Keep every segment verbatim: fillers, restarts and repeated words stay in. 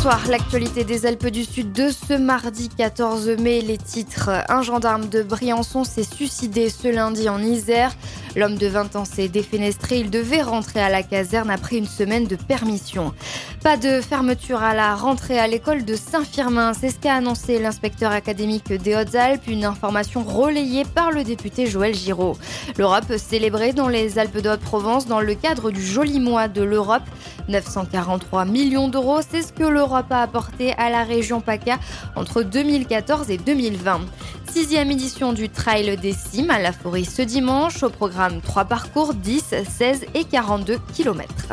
Bonsoir, l'actualité des Alpes du Sud de ce mardi quatorze mai. Les titres: un gendarme de Briançon s'est suicidé ce lundi en Isère. L'homme de vingt ans s'est défenestré. Il devait rentrer à la caserne après une semaine de permission. Pas de fermeture à la rentrée à l'école de Saint-Firmin. C'est ce qu'a annoncé l'inspecteur académique des Hautes-Alpes. Une information relayée par le député Joël Giraud. L'Europe célébrée dans les Alpes de Haute-Provence dans le cadre du joli mois de l'Europe. neuf cent quarante-trois millions d'euros, c'est ce que l'Europe a apporté à la région PACA entre deux mille quatorze et deux mille vingt. Sixième édition du Trail des Cimes à la Forêt ce dimanche. Au programme trois parcours, dix, seize et quarante-deux kilomètres.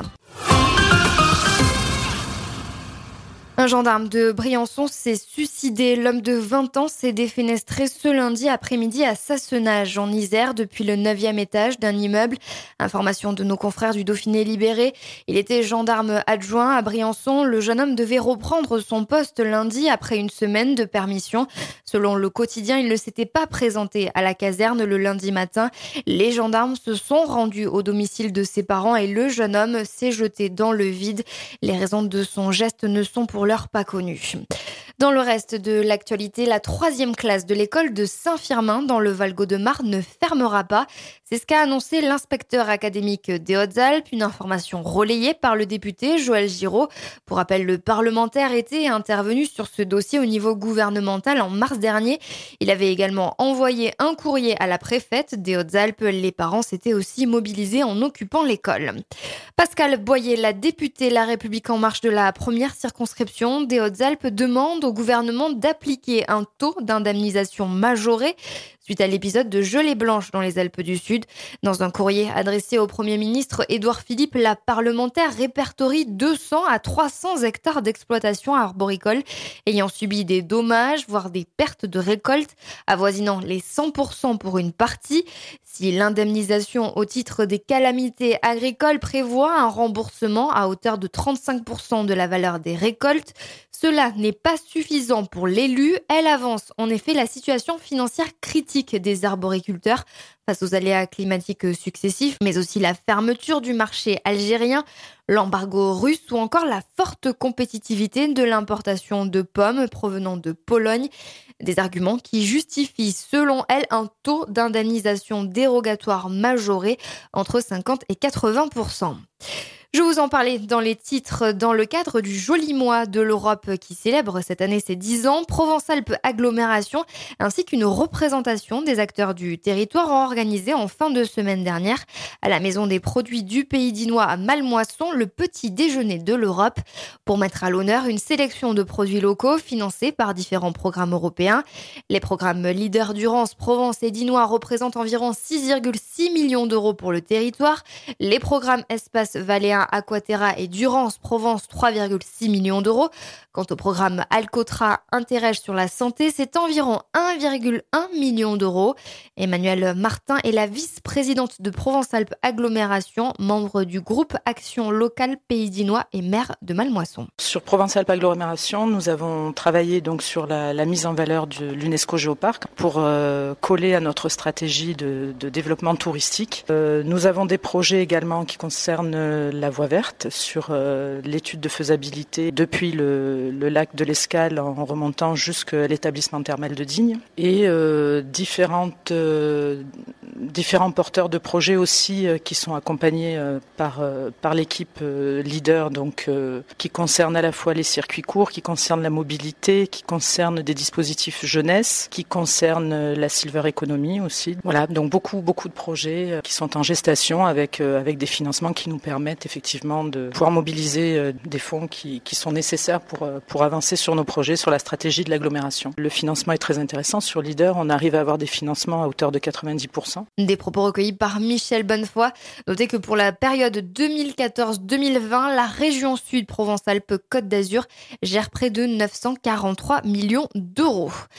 Un gendarme de Briançon s'est suicidé. L'homme de vingt ans s'est défenestré ce lundi après-midi à Sassenage, en Isère, depuis le neuvième étage d'un immeuble. Information de nos confrères du Dauphiné Libéré. Il était gendarme adjoint à Briançon. Le jeune homme devait reprendre son poste lundi après une semaine de permission. Selon le quotidien, il ne s'était pas présenté à la caserne le lundi matin. Les gendarmes se sont rendus au domicile de ses parents et le jeune homme s'est jeté dans le vide. Les raisons de son geste ne sont pour l'heure pas connues. Dans le reste de l'actualité, la troisième classe de l'école de Saint-Firmin dans le Valgaud-de-Marne ne fermera pas. C'est ce qu'a annoncé l'inspecteur académique des Hautes-Alpes, une information relayée par le député Joël Giraud. Pour rappel, le parlementaire était intervenu sur ce dossier au niveau gouvernemental en mars dernier. Il avait également envoyé un courrier à la préfète des Hautes-Alpes. Les parents s'étaient aussi mobilisés en occupant l'école. Pascale Boyer, la députée La République En Marche de la première circonscription des Hautes-Alpes, demande au gouvernement d'appliquer un taux d'indemnisation majoré suite à l'épisode de gelée blanche dans les Alpes du Sud. Dans un courrier adressé au Premier ministre Édouard Philippe, la parlementaire répertorie deux cents à trois cents hectares d'exploitation arboricole ayant subi des dommages, voire des pertes de récolte, avoisinant les cent pour cent pour une partie. Si l'indemnisation au titre des calamités agricoles prévoit un remboursement à hauteur de trente-cinq pour cent de la valeur des récoltes, cela n'est pas suffisant pour l'élu. Elle avance en effet la situation financière critique des arboriculteurs face aux aléas climatiques successifs, mais aussi la fermeture du marché algérien, l'embargo russe ou encore la forte compétitivité de l'importation de pommes provenant de Pologne. Des arguments qui justifient, selon elle, un taux d'indemnisation dérogatoire majoré entre cinquante et quatre-vingts pour cent. Je vous en parlais dans les titres. Dans le cadre du joli mois de l'Europe qui célèbre cette année ses dix ans, Provence-Alpes Agglomération ainsi qu'une représentation des acteurs du territoire ont organisé en fin de semaine dernière à la Maison des produits du Pays Dinois à Mallemoisson le petit déjeuner de l'Europe pour mettre à l'honneur une sélection de produits locaux financés par différents programmes européens. Les programmes Leader Durance, Provence et Dinois représentent environ six virgule six millions d'euros pour le territoire. Les programmes Espace Valéen, Aquaterra et Durance Provence, trois virgule six millions d'euros. Quant au programme Alcotra Interreg sur la santé, c'est environ un virgule un million d'euros. Emmanuelle Martin est la vice-présidente de Provence-Alpes Agglomération, membre du groupe Action Locale Pays Dinois et maire de Mallemoisson. Sur Provence-Alpes Agglomération, nous avons travaillé donc sur la, la mise en valeur de l'UNESCO Géoparc pour euh, coller à notre stratégie de, de développement touristique. Euh, nous avons des projets également qui concernent la voie verte sur euh, l'étude de faisabilité depuis le, le lac de l'Escale en remontant jusqu'à l'établissement thermal de Digne et euh, différentes, euh, différents porteurs de projets aussi euh, qui sont accompagnés euh, par, euh, par l'équipe euh, leader donc, euh, qui concerne à la fois les circuits courts, qui concerne la mobilité, qui concerne des dispositifs jeunesse, qui concerne euh, la silver economy aussi. Voilà, donc beaucoup, beaucoup de projets euh, qui sont en gestation avec, euh, avec des financements qui nous permettent effectivement de pouvoir mobiliser euh, des fonds qui, qui sont nécessaires pour, euh, pour avancer sur nos projets, sur la stratégie de l'agglomération. Le financement est très intéressant. Sur Leader, on arrive à avoir des financements à hauteur de quatre-vingt-dix pour cent. Des propos recueillis par Michel Bonnefoy. Notez que pour la période deux mille quatorze deux mille vingt, la région Sud Provence-Alpes-Côte d'Azur gère près de neuf cent quarante-trois millions d'euros.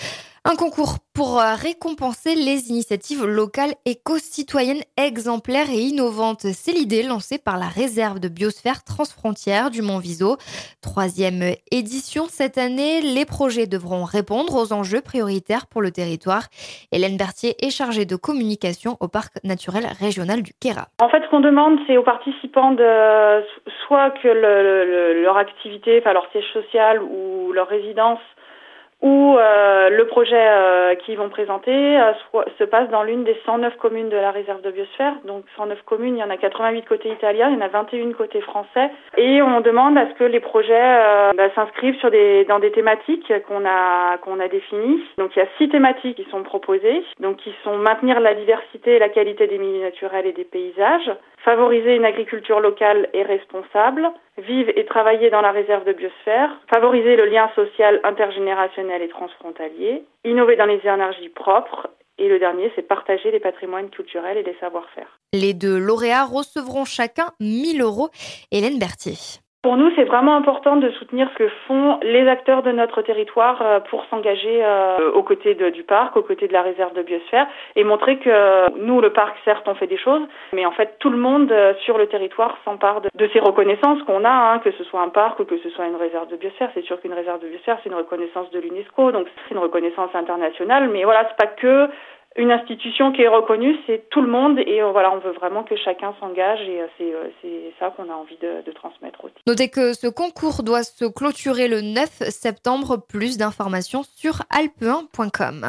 Un concours pour récompenser les initiatives locales éco-citoyennes exemplaires et innovantes. C'est l'idée lancée par la réserve de biosphère transfrontière du Mont-Viso. Troisième édition cette année, les projets devront répondre aux enjeux prioritaires pour le territoire. Hélène Berthier est chargée de communication au parc naturel régional du Queyras. En fait, ce qu'on demande, c'est aux participants de soit que le, le, leur activité, enfin leur siège social ou leur résidence ou euh, le projet euh, qu'ils vont présenter euh, soit, se passe dans l'une des cent neuf communes de la réserve de biosphère. Donc cent neuf communes, il y en a quatre-vingt-huit côté italien, il y en a vingt et un côté français. Et on demande à ce que les projets euh, bah, s'inscrivent sur des, dans des thématiques qu'on a, qu'on a définies. Donc il y a six thématiques qui sont proposées, donc qui sont maintenir la diversité et la qualité des milieux naturels et des paysages, favoriser une agriculture locale et responsable, vivre et travailler dans la réserve de biosphère, favoriser le lien social intergénérationnel et transfrontalier, innover dans les énergies propres, et le dernier, c'est partager les patrimoines culturels et les savoir-faire. Les deux lauréats recevront chacun mille euros. Hélène Berthier. Pour nous, c'est vraiment important de soutenir ce que font les acteurs de notre territoire pour s'engager aux côtés de, du parc, aux côtés de la réserve de biosphère et montrer que nous, le parc, certes, on fait des choses, mais en fait, tout le monde sur le territoire s'empare de, de ces reconnaissances qu'on a, hein, que ce soit un parc ou que ce soit une réserve de biosphère. C'est sûr qu'une réserve de biosphère, c'est une reconnaissance de l'UNESCO, donc c'est une reconnaissance internationale, mais voilà, c'est pas que une institution qui est reconnue, c'est tout le monde et euh, voilà, on veut vraiment que chacun s'engage et euh, c'est, euh, c'est ça qu'on a envie de, de transmettre aussi. Notez que ce concours doit se clôturer le neuf septembre. Plus d'informations sur alpe un point com.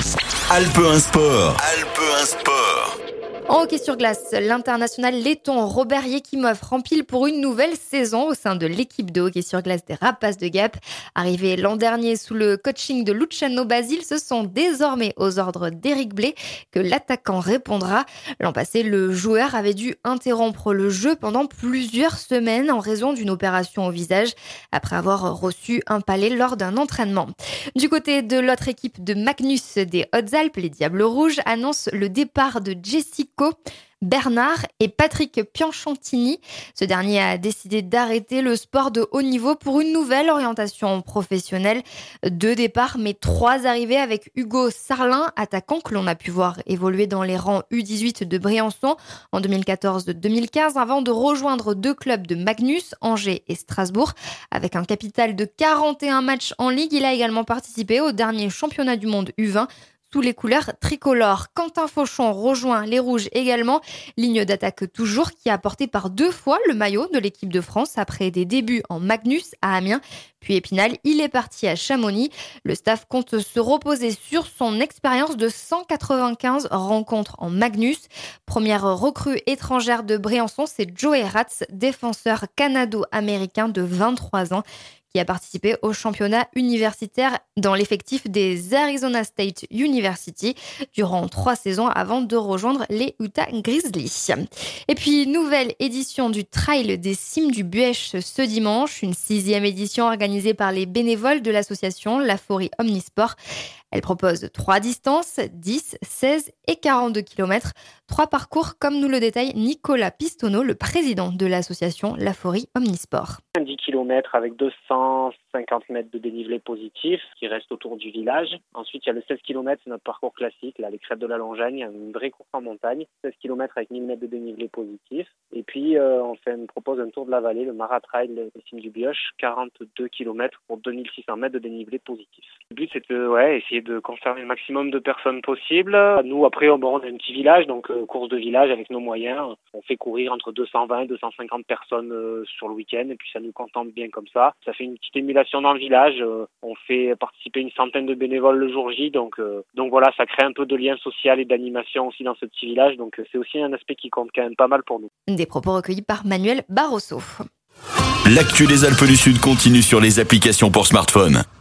Alpe un Sport. Alpe un Sport. En hockey sur glace, l'international letton Robert Yakimov rempile pour une nouvelle saison au sein de l'équipe de hockey sur glace des Rapaces de Gap. Arrivé l'an dernier sous le coaching de Luciano Basile, ce sont désormais aux ordres d'Éric Blais que l'attaquant répondra. L'an passé, le joueur avait dû interrompre le jeu pendant plusieurs semaines en raison d'une opération au visage après avoir reçu un palais lors d'un entraînement. Du côté de l'autre équipe de Magnus des Hautes-Alpes, les Diables Rouges annoncent le départ de Jessico Bernard et Patrick Pianchantini. Ce dernier a décidé d'arrêter le sport de haut niveau pour une nouvelle orientation professionnelle. Deux départs, mais trois arrivées avec Hugo Sarlin, attaquant que l'on a pu voir évoluer dans les rangs U dix-huit de Briançon en deux mille quatorze deux mille quinze avant de rejoindre deux clubs de Magnus, Angers et Strasbourg. Avec un capital de quarante et un matchs en Ligue, il a également participé au dernier championnat du monde U vingt sous les couleurs tricolores. Quentin Fauchon rejoint les Rouges également, ligne d'attaque toujours qui a porté par deux fois le maillot de l'équipe de France après des débuts en Magnus à Amiens, puis Épinal. Il est parti à Chamonix. Le staff compte se reposer sur son expérience de cent quatre-vingt-quinze rencontres en Magnus. Première recrue étrangère de Briançon, c'est Joey Ratz, défenseur canado-américain de vingt-trois ans, qui a participé au championnat universitaire dans l'effectif des Arizona State University durant trois saisons avant de rejoindre les Utah Grizzlies. Et puis, nouvelle édition du Trail des Cimes du Buèche ce dimanche, une sixième édition organisée par les bénévoles de l'association Laforie Omnisport. Elle propose trois distances, dix, seize et quarante-deux kilomètres. Trois parcours, comme nous le détaille Nicolas Pistonneau, le président de l'association Laforie Omnisport. dix kilomètres avec deux cent cinquante mètres de dénivelé positif qui reste autour du village. Ensuite, il y a le seize kilomètres, c'est notre parcours classique, là, les crêtes de la Longagne, une vraie course en montagne. seize kilomètres avec mille mètres de dénivelé positif. Et puis, euh, on, fait, on propose un tour de la vallée, le Maratrail des Cimes du Buèche, quarante-deux kilomètres pour deux mille six cents mètres de dénivelé positif. Le but, c'est de ouais, essayer de concerner le maximum de personnes possible. Nous, après, on, on a un petit village, donc euh, course de village avec nos moyens. On fait courir entre deux cent vingt et deux cent cinquante personnes euh, sur le week-end, et puis ça nous contente bien comme ça. Ça fait une petite émulation dans le village. Euh, on fait participer une centaine de bénévoles le jour J, donc, euh, donc voilà, ça crée un peu de lien social et d'animation aussi dans ce petit village, donc euh, c'est aussi un aspect qui compte quand même pas mal pour nous. Des propos recueillis par Manuel Barroso. L'actu des Alpes du Sud continue sur les applications pour smartphone.